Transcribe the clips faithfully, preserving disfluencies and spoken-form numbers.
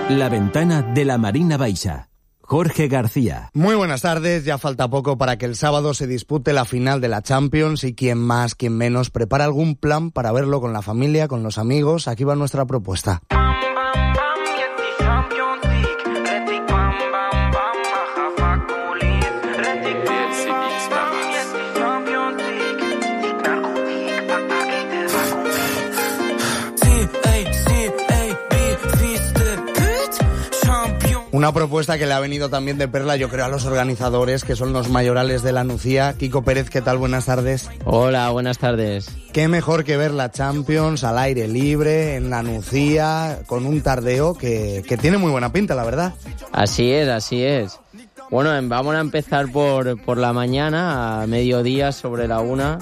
La ventana de la Marina Baixa. Jorge García. Muy buenas tardes, ya falta poco para que el sábado se dispute la final de la Champions y quien más, quien menos, prepara algún plan para verlo con la familia, con los amigos. Aquí va nuestra propuesta. Una propuesta que le ha venido también de perla, yo creo, a los organizadores, que son los mayorales de la Nucía. Kiko Pérez, ¿qué tal? Buenas tardes. Hola, buenas tardes. Qué mejor que ver la Champions al aire libre, en la Nucía, con un tardeo que, que tiene muy buena pinta, la verdad. Así es, así es. Bueno, vamos a empezar por, por la mañana, a mediodía, sobre la una.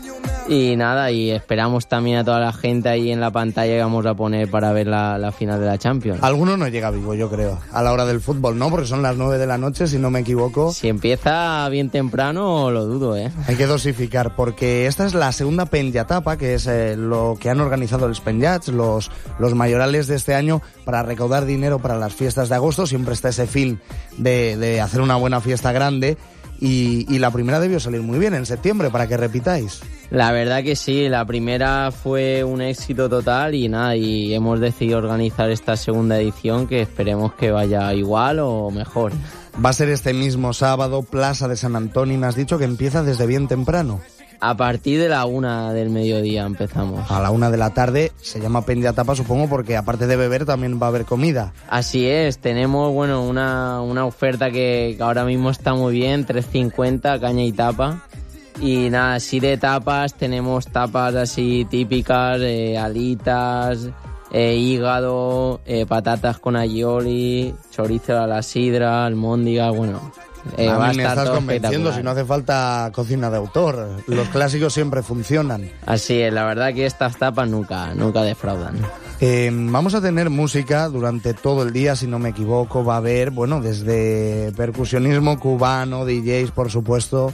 Y nada, y esperamos también a toda la gente ahí en la pantalla que vamos a poner para ver la, la final de la Champions. Alguno no llega vivo, yo creo, a la hora del fútbol, ¿no? Porque son las nueve de la noche, si no me equivoco. Si empieza bien temprano, lo dudo, ¿eh? Hay que dosificar, porque esta es la segunda penjatapa, que es eh, lo que han organizado los penjats, los, los mayorales de este año, para recaudar dinero para las fiestas de agosto. Siempre está ese fin de, de hacer una buena fiesta grande. Y, y la primera debió salir muy bien en septiembre, para que repitáis. La verdad que sí, la primera fue un éxito total y nada, y hemos decidido organizar esta segunda edición que esperemos que vaya igual o mejor. Va a ser este mismo sábado, Plaza de San Antonio, y me has dicho que empieza desde bien temprano. A partir de la una del mediodía empezamos. A la una de la tarde, se llama penjatapa, supongo, porque aparte de beber también va a haber comida. Así es, tenemos bueno una, una oferta que, que ahora mismo está muy bien, tres cincuenta, caña y tapa. Y nada, así de tapas, tenemos tapas así típicas, eh, alitas, eh, hígado, eh, patatas con aioli, chorizo a la sidra, almóndiga, bueno... Eh, a va mí me estás convenciendo, si no hace falta cocina de autor. Los clásicos siempre funcionan. Así es, la verdad que estas tapas nunca, nunca defraudan. Eh, vamos a tener música durante todo el día, si no me equivoco. Va a haber, bueno, desde percusionismo cubano, D Js, por supuesto.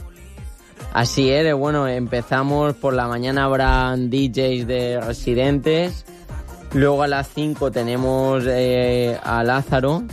Así es, bueno, empezamos por la mañana, habrán D Js de residentes. Luego a las cinco tenemos eh, a Lázaro,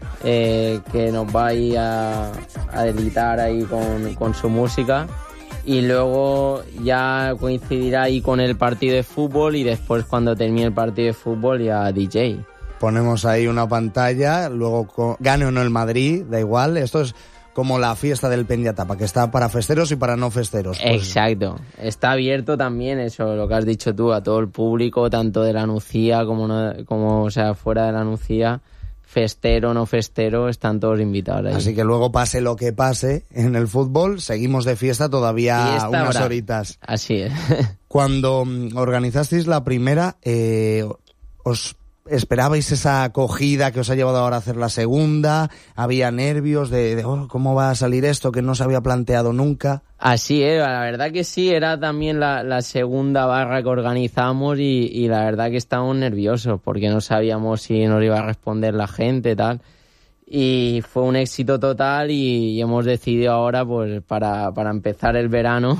Eh, que nos va a ir a, a deleitar ahí con, con su música, y luego ya coincidirá ahí con el partido de fútbol, y después cuando termine el partido de fútbol ya D J. Ponemos ahí una pantalla, luego con, gane o no el Madrid, da igual, esto es como la fiesta del penjatapa, que está para festeros y para no festeros. Pues... Exacto, está abierto también, eso, lo que has dicho tú, a todo el público, tanto de la Nucía como, no, como o sea, fuera de la Nucía. Festero, no festero, están todos invitados ahí. Así que luego pase lo que pase en el fútbol, seguimos de fiesta todavía fiesta unas habrá. horitas. Así es. Cuando organizasteis la primera, eh, ¿os esperabais esa acogida que os ha llevado ahora a hacer la segunda? ¿Había nervios de, de oh, cómo va a salir esto que no se había planteado nunca? Así es, la verdad que sí, era también la, la segunda barra que organizamos y, y la verdad que estábamos nerviosos porque no sabíamos si nos iba a responder la gente y tal. Y fue un éxito total y, y hemos decidido ahora, pues para, para empezar el verano,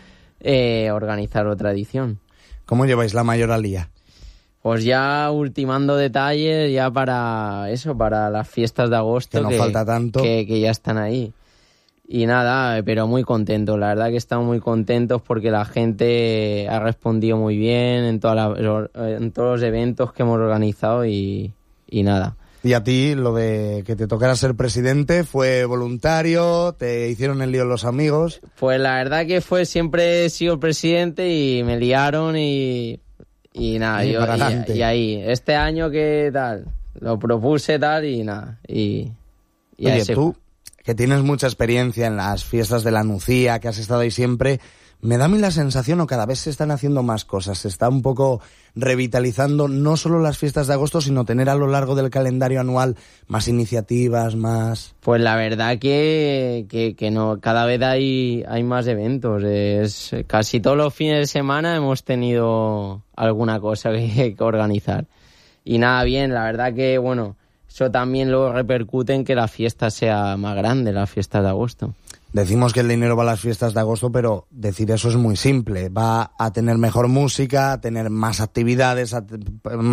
eh, organizar otra edición. ¿Cómo lleváis la mayoralía? Pues ya ultimando detalles ya para eso, para las fiestas de agosto. Que no que, falta tanto. Que, que ya están ahí. Y nada, pero muy contentos, la verdad que estamos muy contentos porque la gente ha respondido muy bien en, toda la, en todos los eventos que hemos organizado y, y nada. Y a ti, lo de que te tocara ser presidente, ¿fue voluntario? ¿Te hicieron el lío los amigos? Pues la verdad que fue, siempre he sido presidente y me liaron y, y nada, y, yo, y, y ahí, este año que tal, lo propuse tal y nada. Y, y Oye, tú, que tienes mucha experiencia en las fiestas de la Nucía, que has estado ahí siempre, me da a mí la sensación, o cada vez se están haciendo más cosas, se está un poco revitalizando no solo las fiestas de agosto, sino tener a lo largo del calendario anual más iniciativas, más... Pues la verdad que, que, que no, cada vez hay, hay más eventos, es casi todos los fines de semana hemos tenido alguna cosa que, que organizar. Y nada, bien, la verdad que, bueno, eso también luego repercute en que la fiesta sea más grande, la fiesta de agosto. Decimos que el dinero va a las fiestas de agosto, pero decir eso es muy simple. Va a tener mejor música, a tener más actividades, a